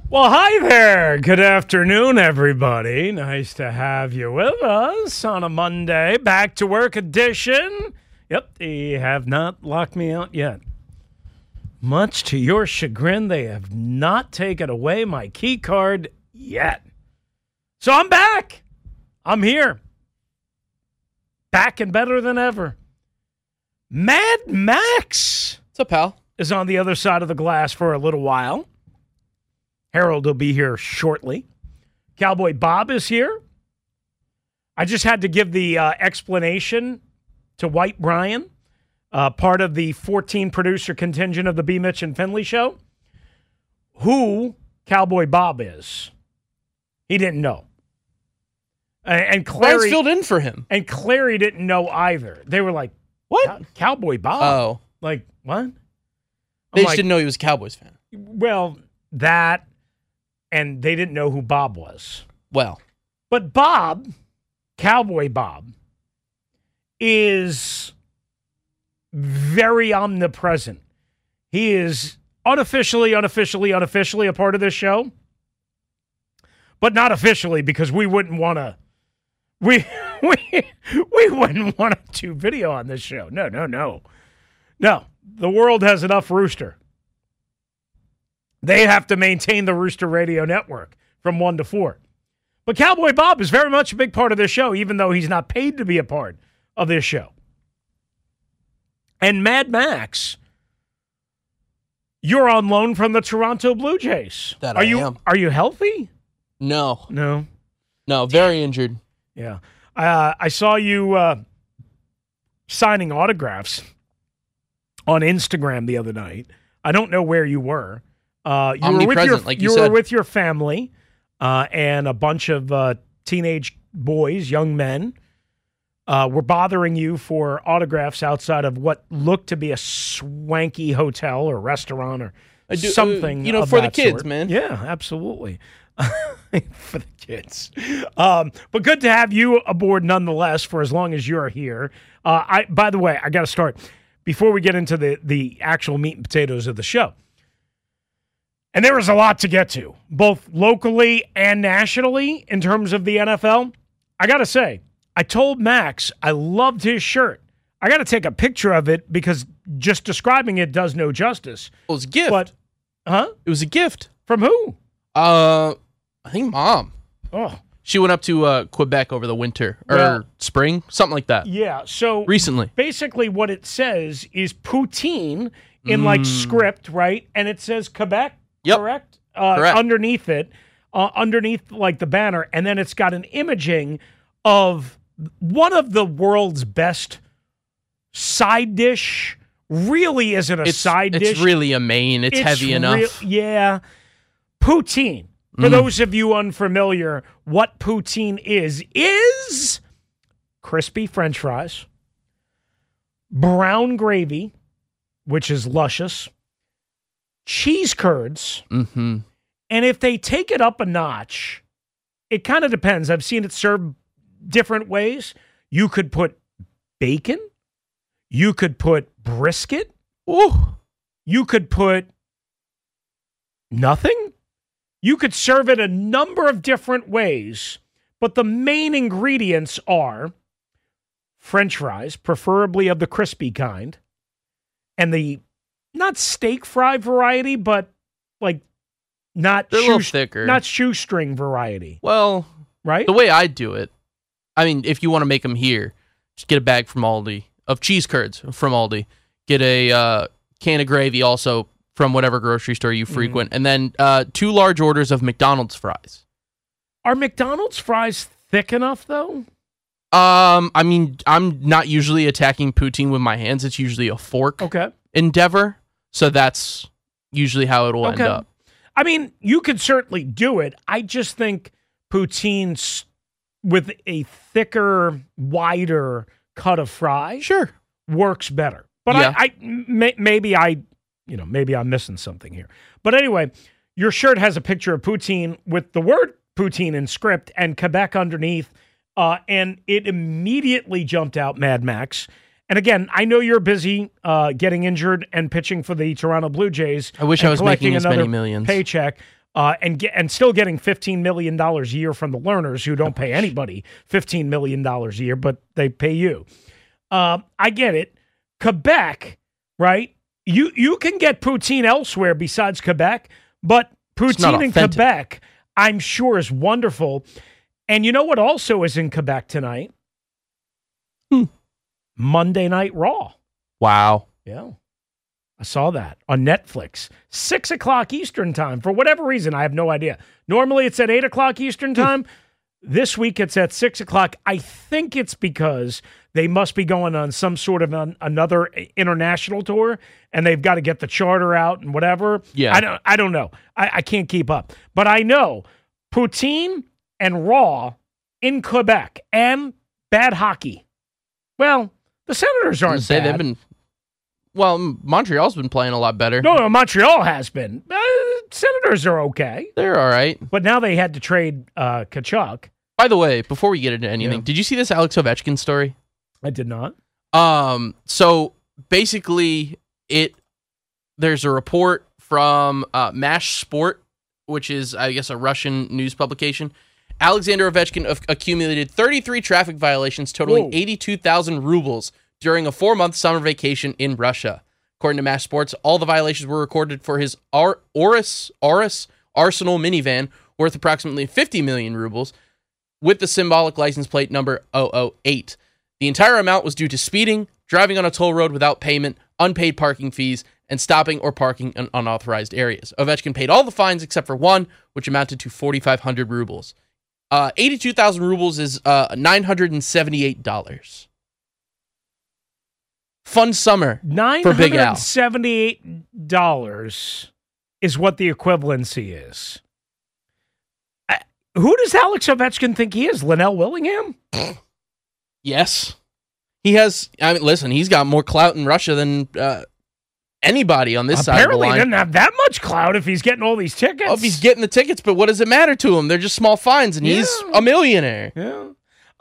Well, hi there. Good afternoon, everybody. Nice to have you with us on a Monday back to work edition. Yep, they have not locked me out yet. Much to your chagrin, they have not taken away my key card yet. So I'm back. I'm here. Back and better than ever. Mad Max. What's up, pal? Is on the other side of the glass for a little while. Harold will be here shortly. Cowboy Bob is here. I just had to give the explanation to White Brian, part of the 14-producer contingent of the B. Mitch and Finley show, who Cowboy Bob is. He didn't know. And Clary filled in for him. And Clary didn't know either. They were like, what? Cowboy Bob? Oh. Like, what? They just didn't know he was a Cowboys fan. Well, that... And they didn't know who Bob was. Well. But Bob, Cowboy Bob, is very omnipresent. He is unofficially a part of this show. But not officially, because we wouldn't want to... We wouldn't want to do video on this show. No. No, the world has enough Rooster. They have to maintain the Rooster Radio Network from 1 to 4. But Cowboy Bob is very much a big part of this show, even though he's not paid to be a part of this show. And Mad Max, you're on loan from the Toronto Blue Jays. I am. Are you healthy? No, Very injured. Yeah. I saw you signing autographs on Instagram the other night. I don't know where you were. You were with your family and a bunch of teenage boys, young men, were bothering you for autographs outside of what looked to be a swanky hotel or restaurant or something. For the kids, sort. man. Yeah, absolutely. For the kids. But good to have you aboard nonetheless for as long as you're here. By the way, I got to start before we get into the actual meat and potatoes of the show. And there is a lot to get to, both locally and nationally in terms of the NFL. I got to say, I told Max I loved his shirt. I got to take a picture of it because just describing it does no justice. Well, it was a gift. But, It was a gift. From who? I think Mom. Oh. She went up to Quebec over the winter or spring, something like that. Yeah, so recently. Basically what it says is poutine in like script, right? And it says Quebec. Yep. Correct? Correct. Underneath it, underneath like the banner, and then it's got an imaging of one of the world's best side dish. Really isn't a side dish. It's really a main. It's heavy enough. Yeah. Poutine. For those of you unfamiliar, what poutine is crispy French fries, brown gravy, which is luscious, cheese curds, and if they take it up a notch, it kind of depends. I've seen it served different ways. You could put bacon. You could put brisket. Ooh. You could put nothing. You could serve it a number of different ways, but the main ingredients are French fries, preferably of the crispy kind, and the not steak fry variety, but like not a little thicker, not shoestring variety. Well, right? The way I do it, I mean, if you want to make them here, just get a bag from Aldi of cheese curds from Aldi. Get a can of gravy also from whatever grocery store you frequent, and then 2 large orders of McDonald's fries. Are McDonald's fries thick enough though? I mean, I'm not usually attacking poutine with my hands. It's usually a fork endeavor. So that's usually how it will end up. I mean, you could certainly do it. I just think poutine with a thicker, wider cut of fry works better. But maybe I'm missing something here. But anyway, your shirt has a picture of poutine with the word poutine in script and Quebec underneath. And it immediately jumped out, Mad Max. And again, I know you're busy getting injured and pitching for the Toronto Blue Jays. I wish I was making as many millions. Paycheck. and still getting $15 million a year from the learners who don't pay anybody $15 million a year, but they pay you. I get it. Quebec, right? You can get poutine elsewhere besides Quebec, but poutine in Quebec, I'm sure, is wonderful. And you know what also is in Quebec tonight? Monday Night Raw. Wow. Yeah. I saw that on Netflix. 6 o'clock Eastern time. For whatever reason, I have no idea. Normally it's at 8 o'clock Eastern time. This week it's at 6 o'clock. I think it's because they must be going on some sort of another international tour, and they've got to get the charter out and whatever. Yeah. I don't know. I can't keep up. But I know poutine and Raw in Quebec and bad hockey. Well, the Senators aren't bad. They've been... Well, Montreal's been playing a lot better. No, Montreal has been. Senators are okay. They're all right. But now they had to trade Tkachuk. By the way, before we get into anything, did you see this Alex Ovechkin story? I did not. So basically, there's a report from Mash Sport, which is, I guess, a Russian news publication. Alexander Ovechkin accumulated 33 traffic violations totaling 82,000 rubles during a 4-month summer vacation in Russia. According to Mash Sports, all the violations were recorded for his Auris Arsenal minivan worth approximately 50 million rubles with the symbolic license plate number 008. The entire amount was due to speeding, driving on a toll road without payment, unpaid parking fees, and stopping or parking in unauthorized areas. Ovechkin paid all the fines except for one, which amounted to 4,500 rubles. 82,000 rubles is $978. Fun summer for Big Al. $978 is what the equivalency is. Who does Alex Ovechkin think he is? Linnell Willingham? Yes. He has, I mean, listen, he's got more clout in Russia than anybody on this side of the line. Apparently he doesn't have that much clout if he's getting all these tickets. Oh, if he's getting the tickets, but what does it matter to him? They're just small fines, and he's a millionaire. Yeah.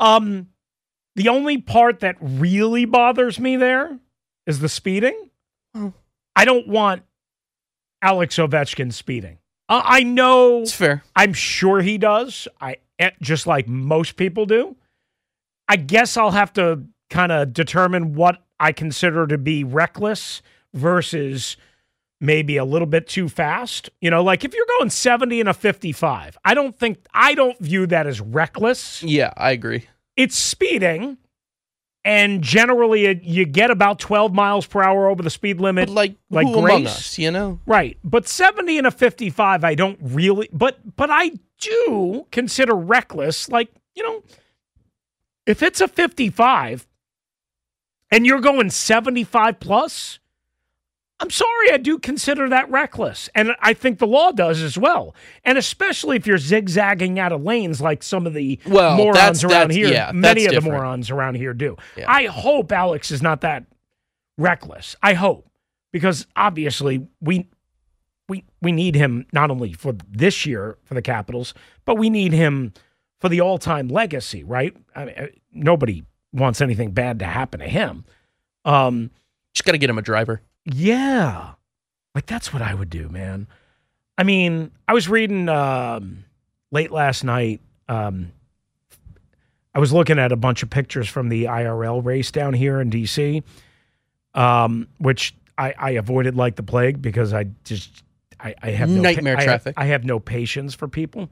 The only part that really bothers me there is the speeding. I don't want Alex Ovechkin speeding. I know. It's fair. I'm sure he does. Just like most people do. I guess I'll have to kind of determine what I consider to be reckless versus maybe a little bit too fast. You know, like if you're going 70 and a 55, I don't view that as reckless. Yeah, I agree. It's speeding, and generally you get about 12 miles per hour over the speed limit. But like who among us, you know? Right. But 70 and a 55, I don't really, but I do consider reckless. Like, you know, if it's a 55 and you're going 75 plus, I'm sorry, I do consider that reckless. And I think the law does as well. And especially if you're zigzagging out of lanes like some of the morons around here. Yeah, many of different. the morons around here do. Yeah. I hope Alex is not that reckless. I hope. Because obviously we need him not only for this year for the Capitals, but we need him for the all-time legacy, right? I mean, nobody wants anything bad to happen to him. Just got to get him a driver. Yeah. Like, that's what I would do, man. I mean, I was reading late last night. I was looking at a bunch of pictures from the IRL race down here in D.C., which I avoided like the plague because I have no nightmare traffic. I have no patience for people.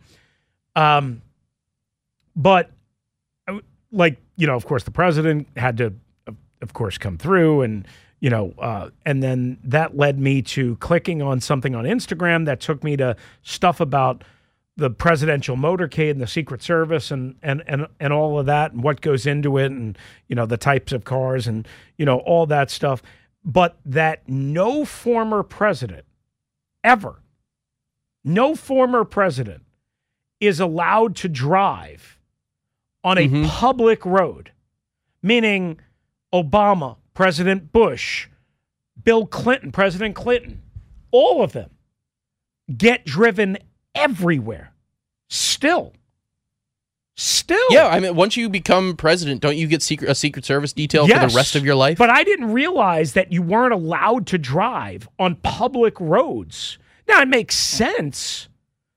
But, like, you know, of course, the president had to, of course, come through and, you know, and then that led me to clicking on something on Instagram that took me to stuff about the presidential motorcade and the Secret Service and all of that and what goes into it and, you know, the types of cars and, you know, all that stuff. But that no former president ever, no former president is allowed to drive on a public road, meaning Obama, President Bush, Bill Clinton, President Clinton, all of them get driven everywhere. Still. Yeah, I mean, once you become president, don't you get a Secret Service detail for the rest of your life? But I didn't realize that you weren't allowed to drive on public roads. Now, it makes sense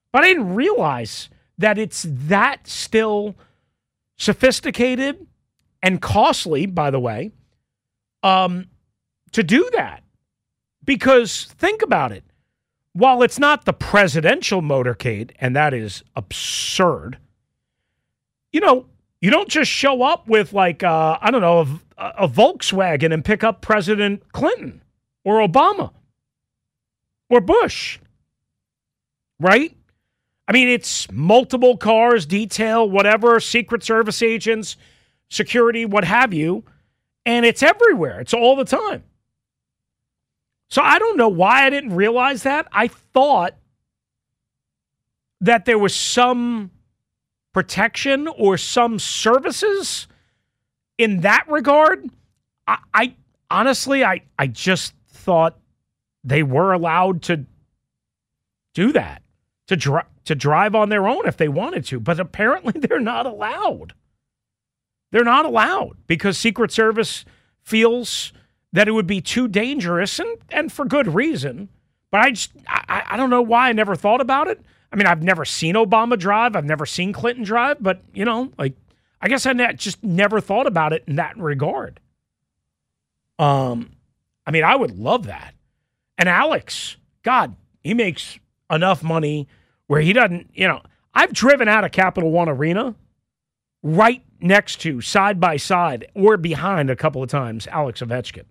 But I didn't realize that it's that still sophisticated and costly, by the way, to do that. Because think about it. While it's not the presidential motorcade, and that is absurd, you don't just show up with a Volkswagen and pick up President Clinton or Obama or Bush, right? I mean, it's multiple cars, detail, whatever, Secret Service agents, security, what have you, and it's everywhere. It's all the time. So I don't know why I didn't realize that. I thought that there was some protection or some services in that regard. I honestly just thought they were allowed to do that, to drive on their own if they wanted to. But apparently they're not allowed. They're not allowed because Secret Service feels that it would be too dangerous, and for good reason. But I don't know why I never thought about it. I mean, I've never seen Obama drive. I've never seen Clinton drive. But, I guess I just never thought about it in that regard. I mean, I would love that. And Alex, God, he makes enough money where he doesn't, I've driven out of Capital One Arena right next to, side by side, or behind a couple of times, Alex Ovechkin.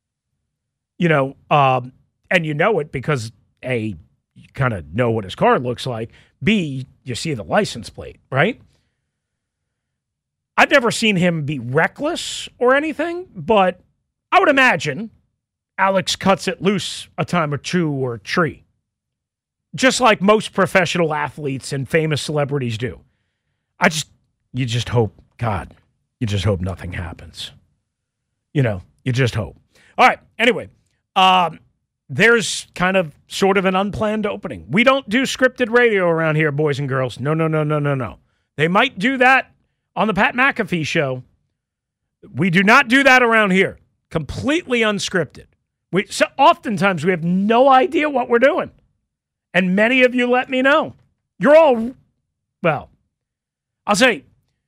And you know it because, A, you kind of know what his car looks like. B, you see the license plate, right? I've never seen him be reckless or anything, but I would imagine Alex cuts it loose a time or two or three. Just like most professional athletes and famous celebrities do. You just hope, God, you just hope nothing happens. You just hope. All right, anyway. There's kind of sort of an unplanned opening. We don't do scripted radio around here, boys and girls. No. They might do that on the Pat McAfee show. We do not do that around here. Completely unscripted. So oftentimes we have no idea what we're doing. And many of you let me know. I'll say,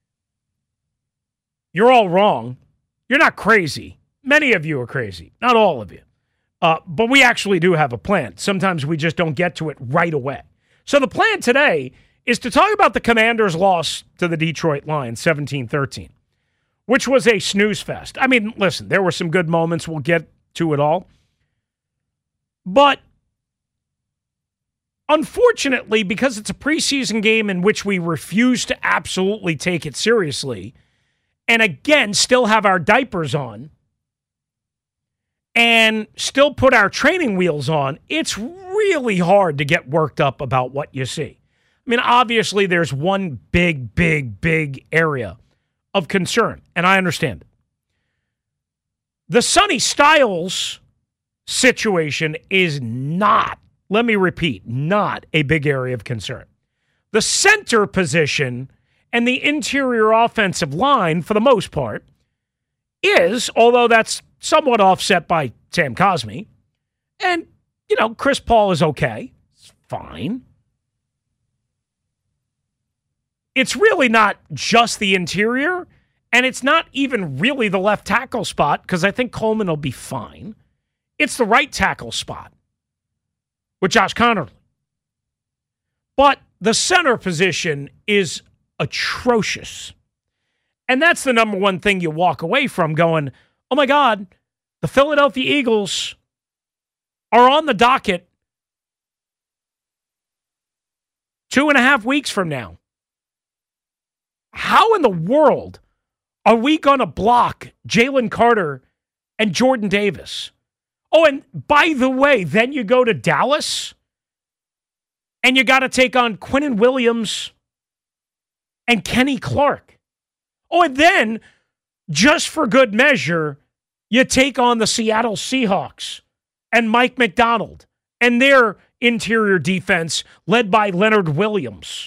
you're all wrong. You're not crazy. Many of you are crazy. Not all of you. But we actually do have a plan. Sometimes we just don't get to it right away. So the plan today is to talk about the Commanders' loss to the Detroit Lions, 17-13, which was a snooze fest. I mean, listen, there were some good moments. We'll get to it all. But unfortunately, because it's a preseason game in which we refuse to absolutely take it seriously, and again, still have our diapers on, and still put our training wheels on, it's really hard to get worked up about what you see. I mean, obviously, there's one big area of concern, and I understand it. The Sonny Styles situation is not, let me repeat, not a big area of concern. The center position and the interior offensive line, for the most part, is, although that's somewhat offset by Sam Cosmi. And, Chris Paul is okay. It's fine. It's really not just the interior, and it's not even really the left tackle spot, because I think Coleman will be fine. It's the right tackle spot with Josh Connerly. But the center position is atrocious. And that's the number one thing you walk away from going, oh my God, the Philadelphia Eagles are on the docket 2.5 weeks from now. How in the world are we going to block Jalen Carter and Jordan Davis? Oh, and by the way, then you go to Dallas and you got to take on Quinnen Williams and Kenny Clark. Oh, and then, just for good measure, you take on the Seattle Seahawks and Mike McDonald and their interior defense led by Leonard Williams.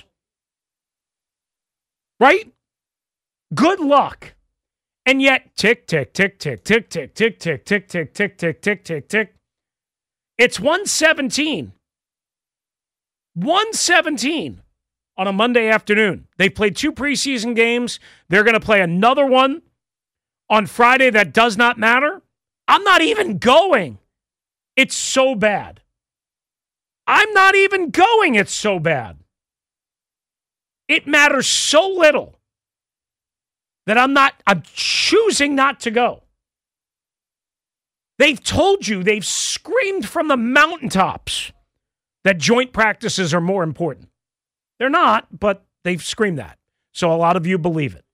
Right? Good luck. And yet, tick, tick, tick, tick, tick, tick, tick, tick, tick, tick, tick, tick, tick, tick, tick. It's 1:17. 117 on a Monday afternoon. They've played 2 preseason games. They're going to play another one on Friday that does not matter. I'm not even going. It's so bad. I'm not even going. It's so bad. It matters so little that I'm choosing not to go. They've told you, they've screamed from the mountaintops that joint practices are more important. They're not, but they've screamed that. So a lot of you believe it.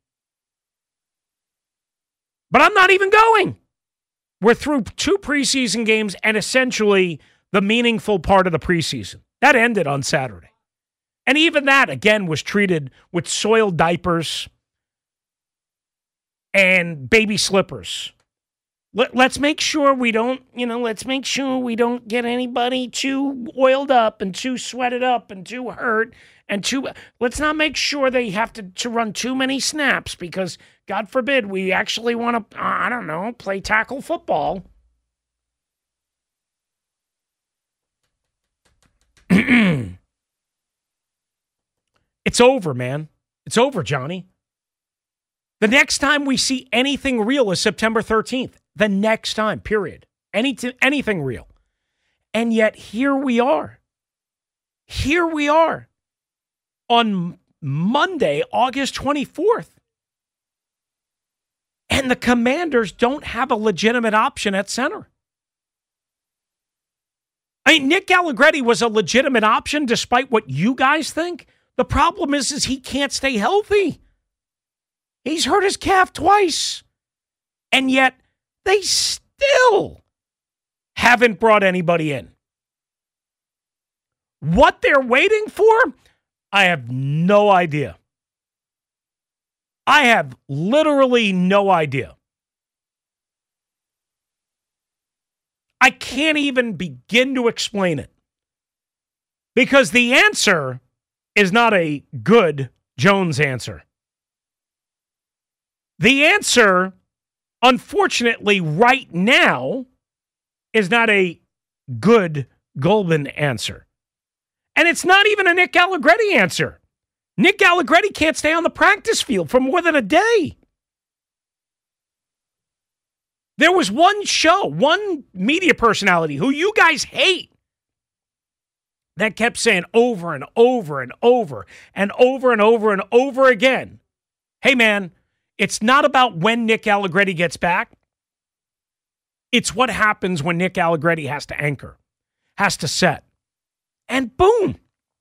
But I'm not even going. We're through 2 preseason games and essentially the meaningful part of the preseason. That ended on Saturday. And even that, again, was treated with soiled diapers and baby slippers. Let's make sure we don't, let's make sure we don't get anybody too oiled up and too sweated up and too hurt and let's not make sure they have to run too many snaps because, God forbid, we actually want to, play tackle football. It's over, man. It's over, Johnny. The next time we see anything real is September 13th. The next time, period. Anything real. And yet, here we are. Here we are on Monday, August 24th. And the Commanders don't have a legitimate option at center. I mean, Nick Allegretti was a legitimate option despite what you guys think. The problem is he can't stay healthy. He's hurt his calf twice. And yet, they still haven't brought anybody in. What they're waiting for, I have no idea. I have literally no idea. I can't even begin to explain it. Because the answer is not a good Jones answer. The answer, unfortunately, right now, is not a good Golden answer. And it's not even a Nick Allegretti answer. Nick Allegretti can't stay on the practice field for more than a day. There was one media personality who you guys hate that kept saying over and over and over and over and over and over again, hey man, it's not about when Nick Allegretti gets back. It's what happens when Nick Allegretti has to anchor, has to set. And boom.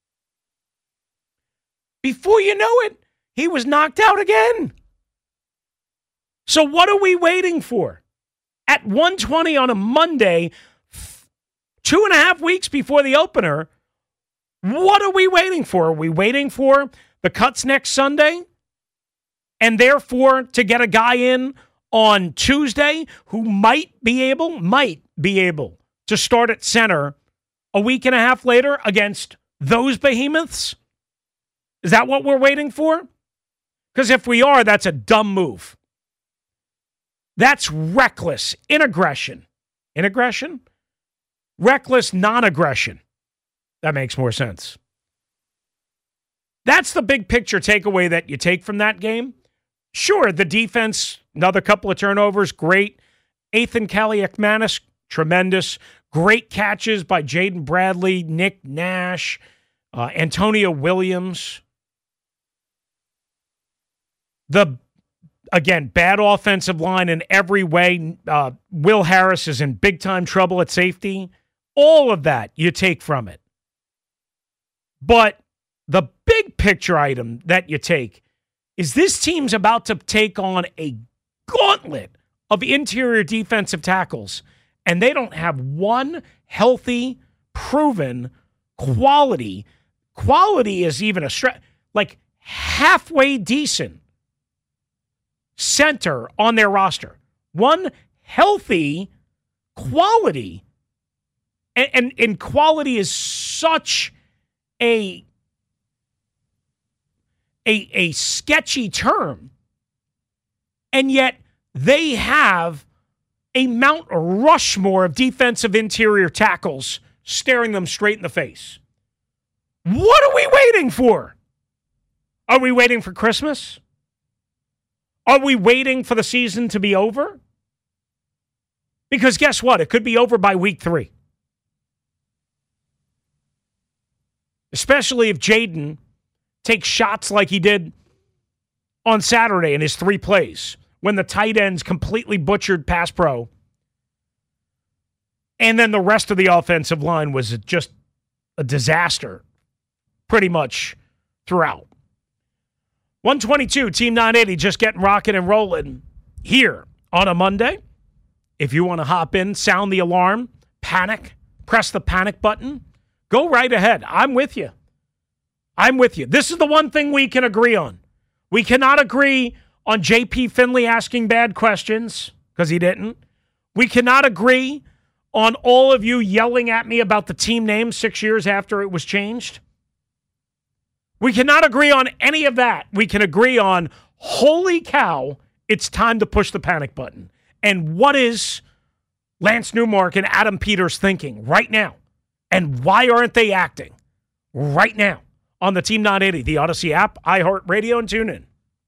Before you know it, he was knocked out again. So what are we waiting for? At 1:20 on a Monday, 2.5 weeks before the opener, what are we waiting for? Are we waiting for the cuts next Sunday? And therefore, to get a guy in on Tuesday who might be able to start at center a week and a half later against those behemoths? Is that what we're waiting for? Because if we are, that's a dumb move. That's reckless inaggression. Inaggression? Reckless non-aggression. That makes more sense. That's the big picture takeaway that you take from that game. Sure, the defense, another couple of turnovers, great. Ethan Kaliakmanis, tremendous. Great catches by Jaden Bradley, Nick Nash, Antonio Williams. Again, bad offensive line in every way. Will Harris is in big-time trouble at safety. All of that you take from it. But the big picture item that you take is this team's about to take on a gauntlet of interior defensive tackles, and they don't have one healthy, proven quality. Quality is even like halfway decent center on their roster. One healthy quality, and quality is such a sketchy term, and yet they have a Mount Rushmore of defensive interior tackles staring them straight in the face. What are we waiting for? Are we waiting for Christmas? Are we waiting for the season to be over? Because guess what? It could be over by week 3. Especially if Jaden takes shots like he did on Saturday in his 3 plays when the tight ends completely butchered pass pro. And then the rest of the offensive line was just a disaster pretty much throughout. 122, Team 980, just getting rocking and rolling here on a Monday. If you want to hop in, sound the alarm, panic, press the panic button, go right ahead. I'm with you. I'm with you. This is the one thing we can agree on. We cannot agree on J.P. Finley asking bad questions, because he didn't. We cannot agree on all of you yelling at me about the team name 6 years after it was changed. We cannot agree on any of that. We can agree on, holy cow, it's time to push the panic button. And what is Lance Newmark and Adam Peters thinking right now? And why aren't they acting right now on the Team 980, the Odyssey app, iHeartRadio, and TuneIn?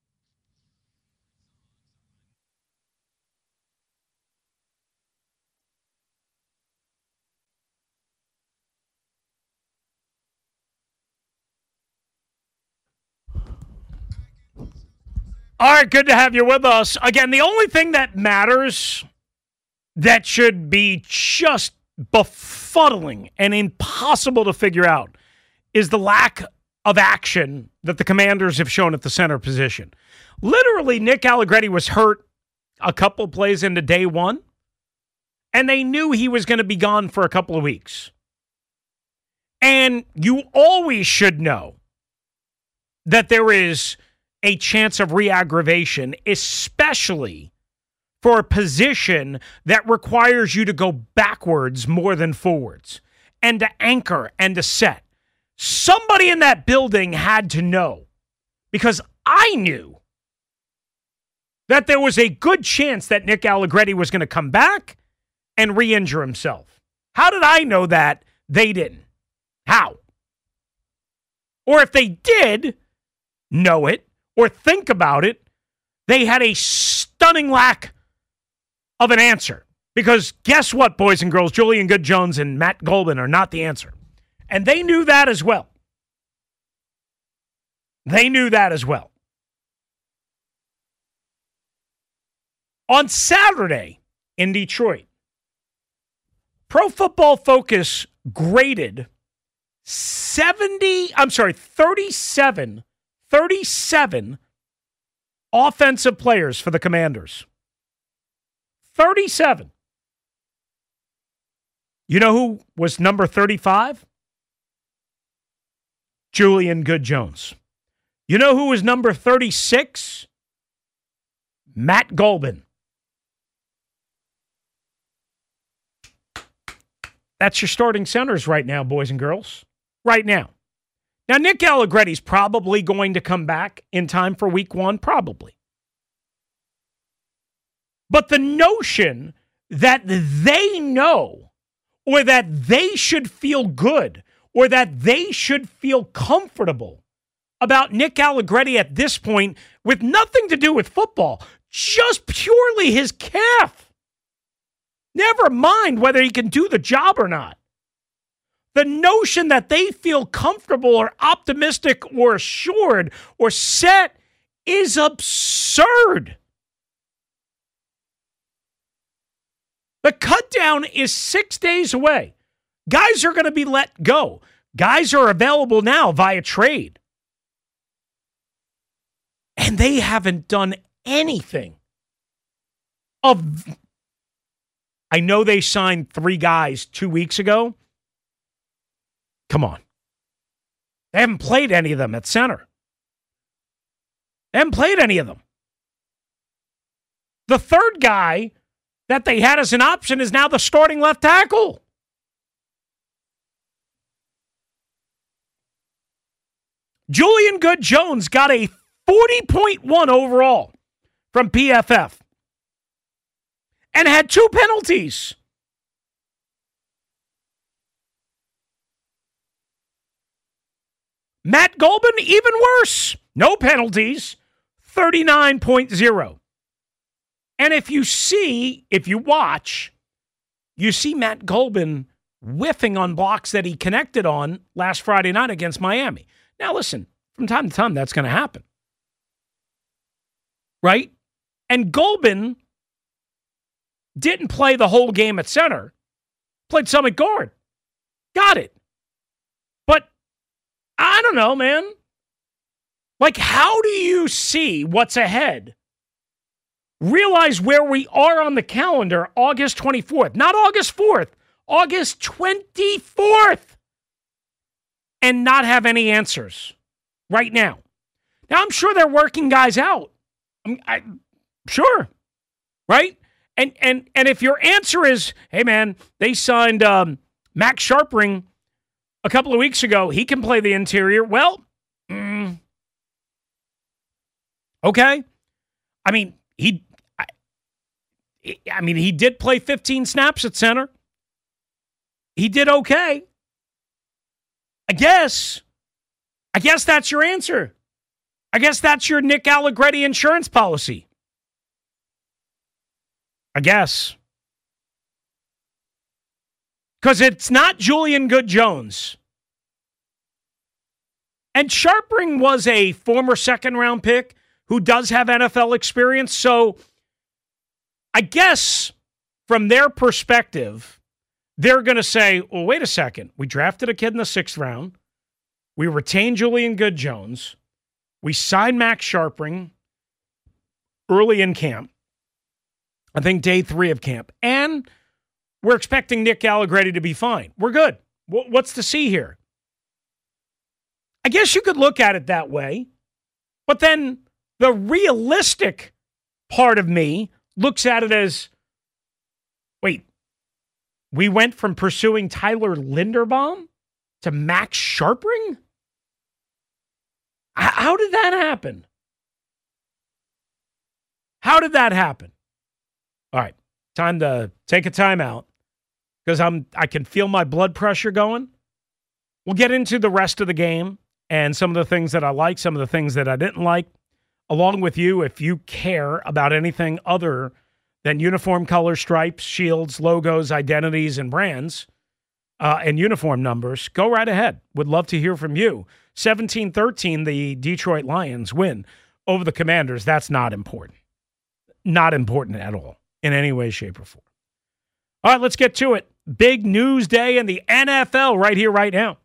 All right, good to have you with us. Again, the only thing that matters that should be just befuddling and impossible to figure out is the lack of action that the Commanders have shown at the center position. Literally, Nick Allegretti was hurt a couple plays into day 1, and they knew he was going to be gone for a couple of weeks. And you always should know that there is a chance of re-aggravation, especially for a position that requires you to go backwards more than forwards and to anchor and to set. Somebody in that building had to know, because I knew that there was a good chance that Nick Allegretti was going to come back and re-injure himself. How did I know that? They didn't. How? Or if they did know it or think about it, they had a stunning lack of an answer. Because guess what, boys and girls? Julian Good-Jones and Matt Golden are not the answer. And they knew that as well. They knew that as well. On Saturday in Detroit, Pro Football Focus graded 37 offensive players for the Commanders. 37. You know who was number 35? Julian Good-Jones. You know who was number 36? Matt Golden. That's your starting centers right now, boys and girls. Right now. Now, Nick Allegretti's probably going to come back in time for week 1, probably. But the notion that they know, or that they should feel good, or that they should feel comfortable about Nick Allegretti at this point with nothing to do with football, just purely his calf. Never mind whether he can do the job or not. The notion that they feel comfortable or optimistic or assured or set is absurd. The cut down is 6 days away. Guys are going to be let go. Guys are available now via trade. And they haven't done anything of... I know they signed 3 guys 2 weeks ago. Come on. They haven't played any of them at center. They haven't played any of them. The third guy that they had as an option is now the starting left tackle. Julian Good-Jones got a 40.1 overall from PFF and had 2 penalties. Matt Golban, even worse. No penalties, 39.0. And if you watch, you see Matt Golban whiffing on blocks that he connected on last Friday night against Miami. Now, listen, from time to time, that's going to happen. Right? And Golban didn't play the whole game at center. Played some at guard. Got it. But I don't know, man. Like, how do you see what's ahead? Realize where we are on the calendar, August 24th. Not August 4th, August 24th. And not have any answers right now. Now, I'm sure they're working guys out. Sure. Right? And if your answer is, hey, man, they signed Max Sharpring a couple of weeks ago. He can play the interior. Well, okay. I mean, he did play 15 snaps at center. He did okay. I guess that's your answer. I guess that's your Nick Allegretti insurance policy. I guess. Because it's not Julian Good-Jones. And Sharpring was a former second-round pick who does have NFL experience. So I guess from their perspective, they're going to say, well, wait a second. We drafted a kid in the 6th round. We retained Julian Good-Jones. We signed Max Sharpring early in camp. I think day 3 of camp. And we're expecting Nick Allegretti to be fine. We're good. What's to see here? I guess you could look at it that way. But then the realistic part of me looks at it as, wait, we went from pursuing Tyler Linderbaum to Max Sharpring? How did that happen? How did that happen? All right, time to take a timeout because I can feel my blood pressure going. We'll get into the rest of the game and some of the things that I like, some of the things that I didn't like, along with you if you care about anything other than uniform color, stripes, shields, logos, identities, and brands, and uniform numbers. Go right ahead. Would love to hear from you. 17-13, the Detroit Lions win over the Commanders. That's not important. Not important at all in any way, shape, or form. All right, let's get to it. Big news day in the NFL right here, right now.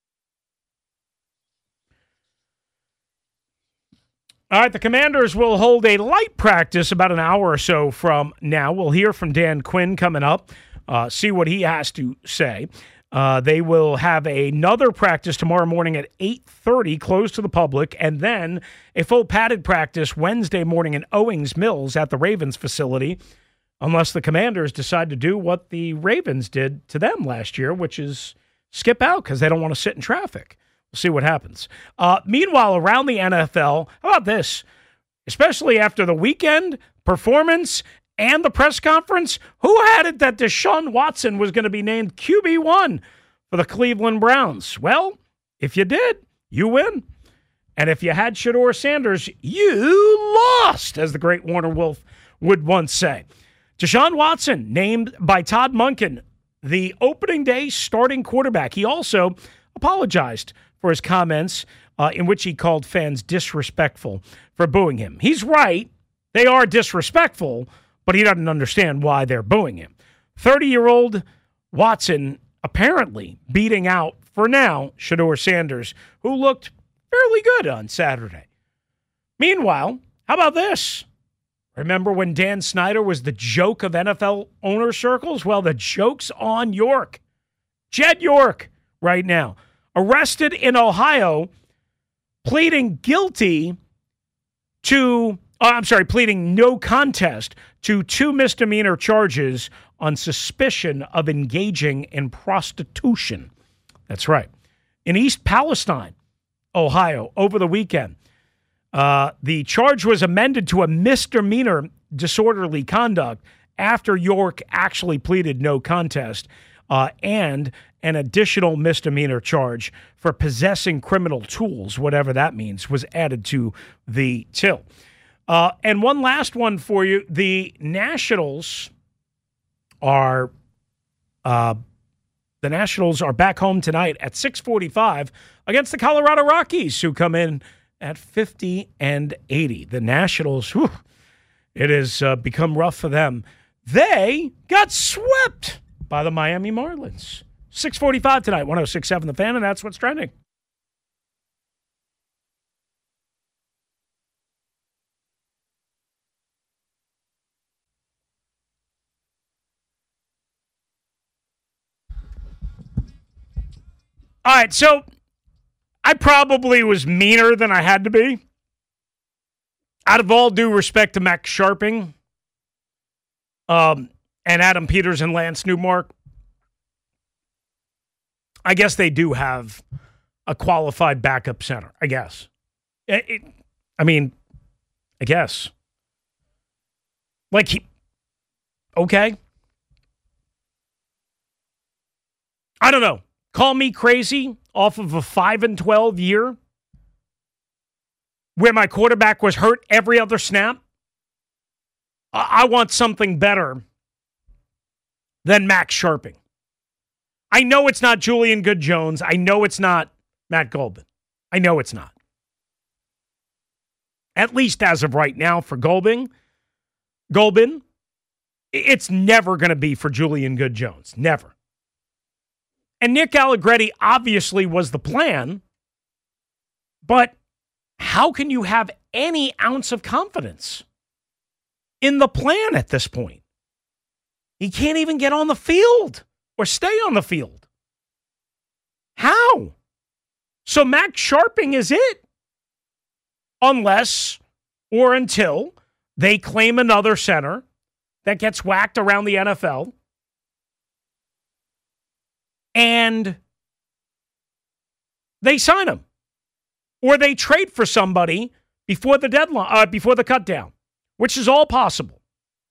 All right, the Commanders will hold a light practice about an hour or so from now. We'll hear from Dan Quinn coming up, see what he has to say. They will have another practice tomorrow morning at 8:30, closed to the public, and then a full padded practice Wednesday morning in Owings Mills at the Ravens facility, unless the Commanders decide to do what the Ravens did to them last year, which is skip out because they don't want to sit in traffic. We'll see what happens. Meanwhile, around the NFL, how about this? Especially after the weekend performance and the press conference, who had it that Deshaun Watson was going to be named QB1 for the Cleveland Browns? Well, if you did, you win. And if you had Shedeur Sanders, you lost, as the great Warner Wolf would once say. Deshaun Watson named by Todd Monken the opening day starting quarterback. He also apologized for his comments in which he called fans disrespectful for booing him. He's right. They are disrespectful, but he doesn't understand why they're booing him. 30-year-old Watson apparently beating out, for now, Shedeur Sanders, who looked fairly good on Saturday. Meanwhile, how about this? Remember when Dan Snyder was the joke of NFL owner circles? Well, the joke's on York. Jed York right now. Arrested in Ohio, pleading no contest to 2 misdemeanor charges on suspicion of engaging in prostitution. That's right. In East Palestine, Ohio, over the weekend, the charge was amended to a misdemeanor disorderly conduct after York actually pleaded no contest. and an additional misdemeanor charge for possessing criminal tools, whatever that means, was added to the till. And one last one for you. The Nationals are back home tonight at 6:45 against the Colorado Rockies, who come in at 50-80. The Nationals, it has become rough for them. They got swept by the Miami Marlins. 6:45 tonight, 106.7 The Fan, and that's what's trending. All right, so I probably was meaner than I had to be. Out of all due respect to Max Sharping, and Adam Peters and Lance Newmark, I guess they do have a qualified backup center, I guess. I guess. Okay. I don't know. Call me crazy off of a 5-12 year where my quarterback was hurt every other snap. I want something better than Max Sharping. I know it's not Julian Good-Jones. I know it's not Matt Golbin. I know it's not. At least as of right now for Golbin, it's never going to be for Julian Good-Jones. Never. And Nick Allegretti obviously was the plan, but how can you have any ounce of confidence in the plan at this point? He can't even get on the field or stay on the field. How? So Max Sharping is it. Unless or until they claim another center that gets whacked around the NFL and they sign him. Or they trade for somebody before the deadline, before the cut down, which is all possible.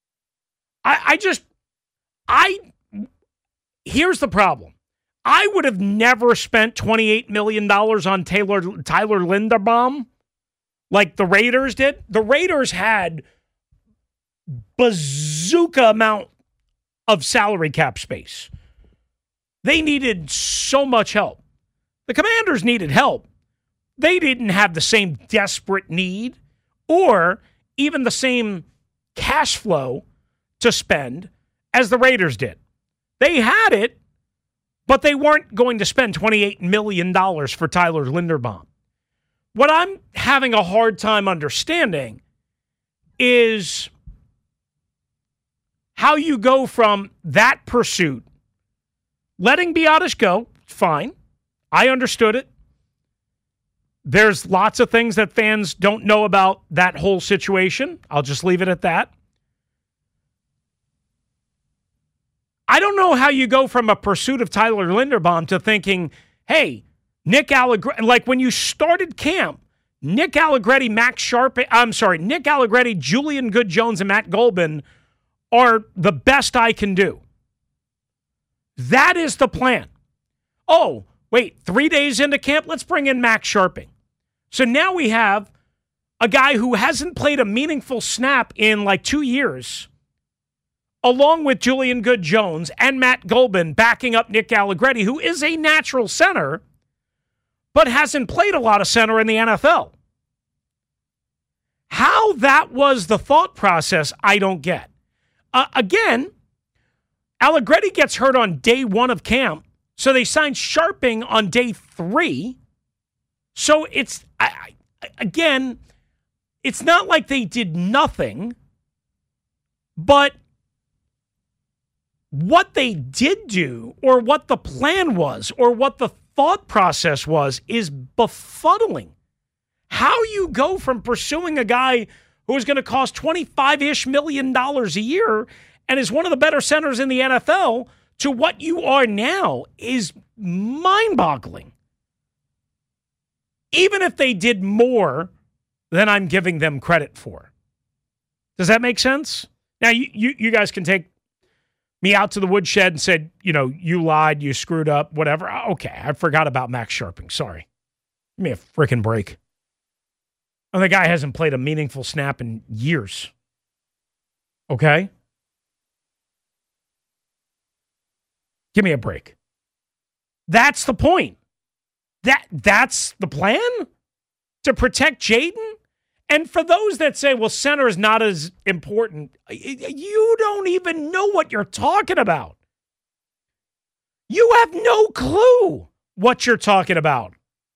Here's the problem. I would have never spent $28 million on Tyler Linderbaum like the Raiders did. The Raiders had bazooka amount of salary cap space. They needed so much help. The Commanders needed help. They didn't have the same desperate need or even the same cash flow to spend as the Raiders did. They had it, but they weren't going to spend $28 million for Tyler Linderbaum. What I'm having a hard time understanding is how you go from that pursuit, letting Biadasz go, fine. I understood it. There's lots of things that fans don't know about that whole situation. I'll just leave it at that. I don't know how you go from a pursuit of Tyler Linderbaum to thinking, hey, Nick Allegretti, like when you started camp, Nick Allegretti, Julian Good-Jones, and Matt Golbin are the best I can do. That is the plan. Oh, wait, 3 days into camp, let's bring in Max Sharping. So now we have a guy who hasn't played a meaningful snap in like 2 years, along with Julian Good-Jones and Matt Golbin backing up Nick Allegretti, who is a natural center, but hasn't played a lot of center in the NFL. How that was the thought process, I don't get. Again, Allegretti gets hurt on day 1 of camp, so they signed Sharping on day 3. So it's, again, it's not like they did nothing, but what they did do, or what the plan was, or what the thought process was, is befuddling. How you go from pursuing a guy who is going to cost $25-ish million a year and is one of the better centers in the NFL to what you are now is mind-boggling. Even if they did more than I'm giving them credit for. Does that make sense? Now, you guys can take me out to the woodshed and said, you lied, you screwed up, whatever. Okay, I forgot about Max Sharping. Sorry. Give me a freaking break. And the guy hasn't played a meaningful snap in years. Okay? Give me a break. That's the point. That's the plan? To protect Jaden? And for those that say, well, center is not as important, you don't even know what you're talking about. You have no clue what you're talking about.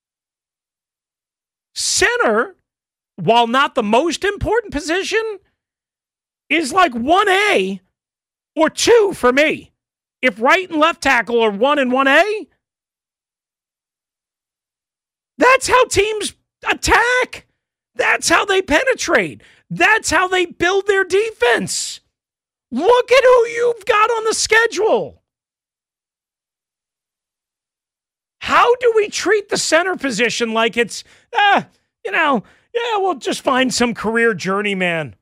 Center, while not the most important position, is like 1A or 2 for me. If right and left tackle are 1 and 1A, that's how teams attack. That's how they penetrate. That's how they build their defense. Look at who you've got on the schedule. How do we treat the center position like it's, we'll just find some career journeyman?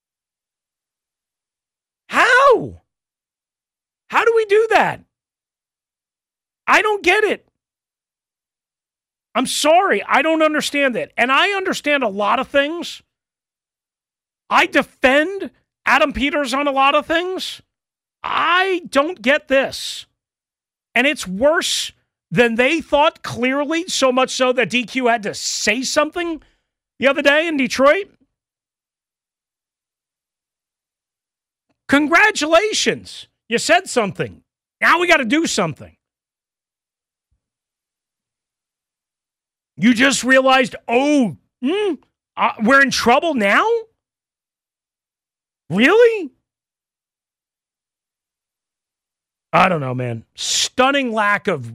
How? How do we do that? I don't get it. I'm sorry, I don't understand it. And I understand a lot of things. I defend Adam Peters on a lot of things. I don't get this. And it's worse than they thought, clearly, so much so that DQ had to say something the other day in Detroit. Congratulations. You said something. Now we got to do something. You just realized, we're in trouble now? Really? I don't know, man. Stunning lack of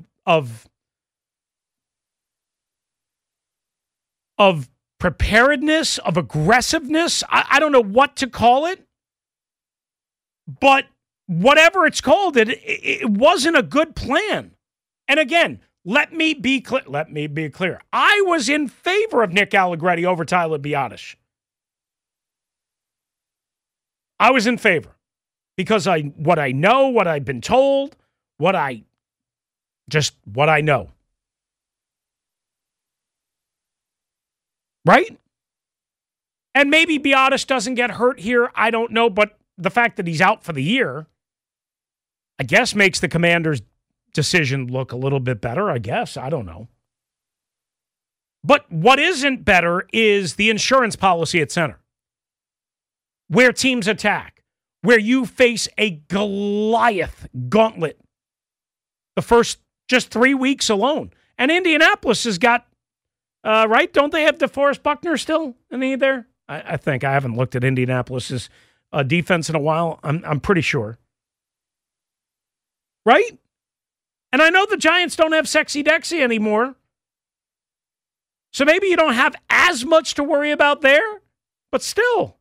preparedness, of aggressiveness. I don't know what to call it. But whatever it's called, it wasn't a good plan. And again, let me be clear. I was in favor of Nick Allegretti over Tyler Biadasz. I was in favor because what I know, what I've been told, what I know. Right? And maybe Biadasz doesn't get hurt here. I don't know, but the fact that he's out for the year, I guess, makes the Commanders' decision look a little bit better, I guess. I don't know. But what isn't better is the insurance policy at center, where teams attack, where you face a Goliath gauntlet the first just 3 weeks alone. And Indianapolis has got, right? Don't they have DeForest Buckner still in there? I think. I haven't looked at Indianapolis's defense in a while. I'm pretty sure. Right? And I know the Giants don't have Sexy Dexy anymore. So maybe you don't have as much to worry about there, but still.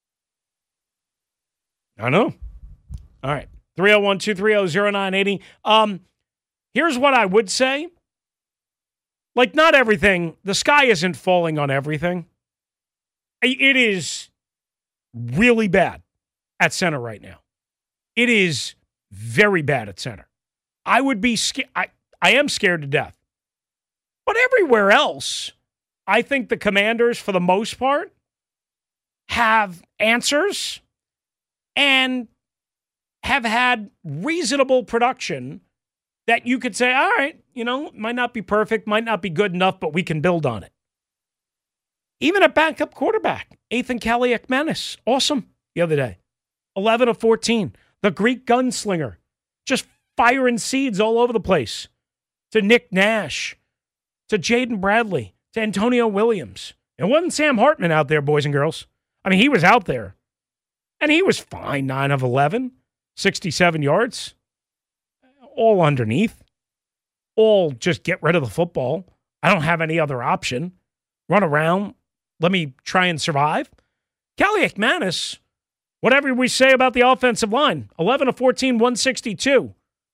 I know. All right. 301-230-0980. Here's what I would say. Like, not everything. The sky isn't falling on everything. It is really bad at center right now. It is very bad at center. I would be scared. I am scared to death. But everywhere else, I think the Commanders, for the most part, have answers and have had reasonable production that you could say, all right, might not be perfect, might not be good enough, but we can build on it. Even a backup quarterback, Ethan Kaliakmanis, awesome the other day. 11 of 14. The Greek gunslinger, just firing seeds all over the place. To Nick Nash, to Jaden Bradley, to Antonio Williams. It wasn't Sam Hartman out there, boys and girls. I mean, he was out there. And he was fine, 9 of 11, 67 yards. All underneath. All just get rid of the football. I don't have any other option. Run around. Let me try and survive. Kaliakmanis, whatever we say about the offensive line, 11 of 14, 162.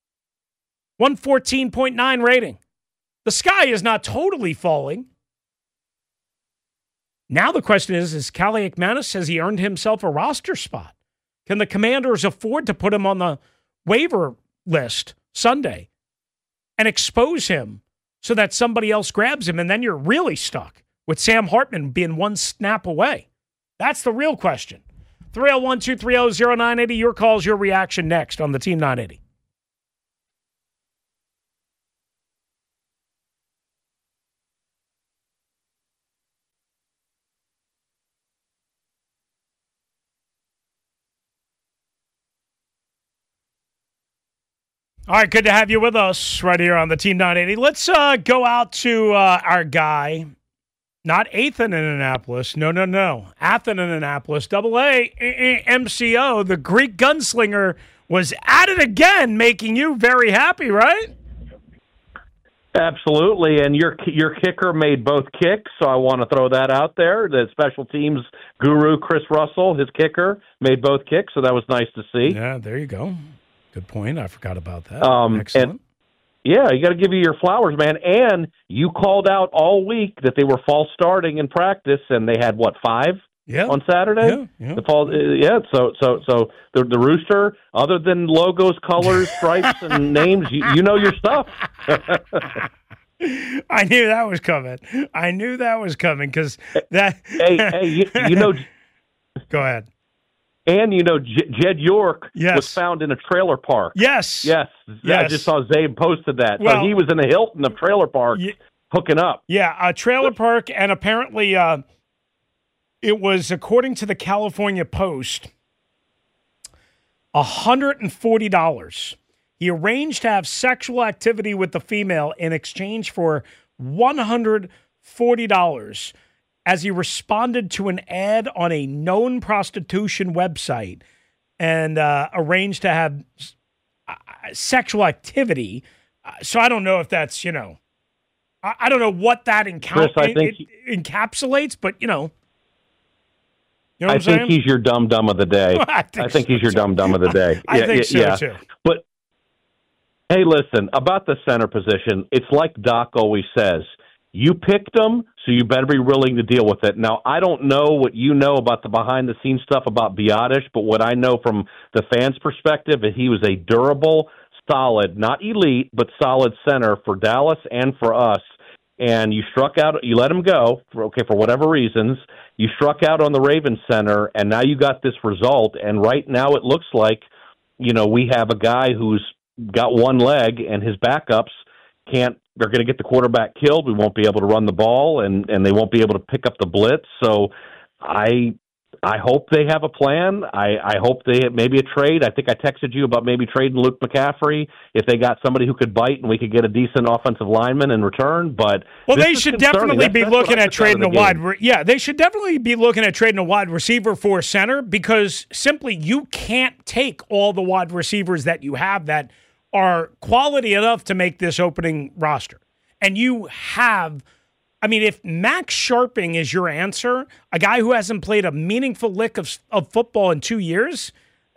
114.9 rating. The sky is not totally falling. Now the question is Kaliakmanis, has he earned himself a roster spot? Can the Commanders afford to put him on the waiver list Sunday and expose him so that somebody else grabs him, and then you're really stuck with Sam Hartman being one snap away? That's the real question. 301-230-0980. Your calls, your reaction next on the Team 980. All right, good to have you with us right here on the Team 980. Let's go out to our guy, not Athan in Annapolis. No. Athan in Annapolis. AA MCO, the Greek gunslinger, was at it again, making you very happy, right? Absolutely, and your kicker made both kicks, so I want to throw that out there. The special teams guru, Chris Russell, his kicker, made both kicks, so that was nice to see. Yeah, there you go. Good point. I forgot about that. Excellent. And, yeah, you got to give you your flowers, man. And you called out all week that they were false starting in practice, and they had, 5 on Saturday? Yeah. So the Rooster, other than logos, colors, stripes, and names, you know your stuff. I knew that was coming because that. Hey, you know. Go ahead. And, Jed York yes. was found in a trailer park. Yes. I just saw Zabe posted that. Well, so he was in a Hilton of trailer park hooking up. Yeah, a trailer park, and apparently it was, according to the California Post, $140. He arranged to have sexual activity with the female in exchange for $140. As he responded to an ad on a known prostitution website and arranged to have sexual activity. So I don't know if that's, I don't know what that encapsulates, but, you know what I'm saying? I think he's your dumb of the day. I think he's your dumb of the day. I think so, too. But, hey, listen, about the center position, it's like Doc always says. You picked them, so you better be willing to deal with it. Now, I don't know what you know about the behind-the-scenes stuff about Biotish, but what I know from the fans' perspective is he was a durable, solid, not elite, but solid center for Dallas and for us. And you struck out, you let him go, for whatever reasons. You struck out on the Ravens center, and now you got this result. And right now it looks like, we have a guy who's got one leg, and his backups they're going to get the quarterback killed. We won't be able to run the ball, and they won't be able to pick up the blitz. So I hope they have a plan. I hope they have maybe a trade. I think I texted you about maybe trading Luke McCaffrey if they got somebody who could bite and we could get a decent offensive lineman in return. But they should definitely be looking at trading a wide. They should definitely be looking at trading a wide receiver for center, because simply you can't take all the wide receivers that you have that are quality enough to make this opening roster. And you have, if Max Sharping is your answer, a guy who hasn't played a meaningful lick of football in 2 years,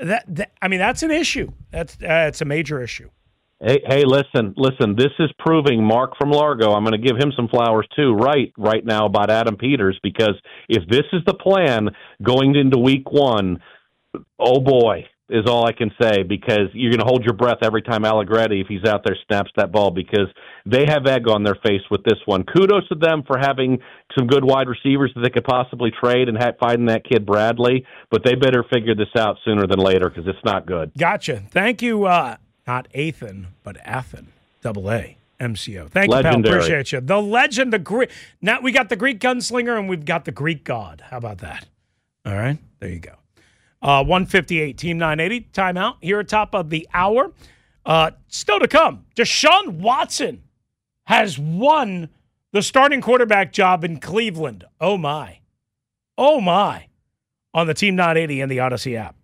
that's an issue. That's a major issue. Hey, listen, this is proving Mark from Largo. I'm going to give him some flowers too, right now about Adam Peters, because if this is the plan going into week 1, oh boy, is all I can say, because you're going to hold your breath every time Allegretti, if he's out there, snaps that ball, because they have egg on their face with this one. Kudos to them for having some good wide receivers that they could possibly trade and finding that kid Bradley, but they better figure this out sooner than later, because it's not good. Gotcha. Thank you, not Athan, but Athan, AA MCO. Thank you, pal. Appreciate you. The legend, the Greek. Now we got the Greek gunslinger and we've got the Greek god. How about that? All right, there you go. 158, Team 980, timeout here at top of the hour. Still to come, Deshaun Watson has won the starting quarterback job in Cleveland. Oh, my. On the Team 980 and the Odyssey app.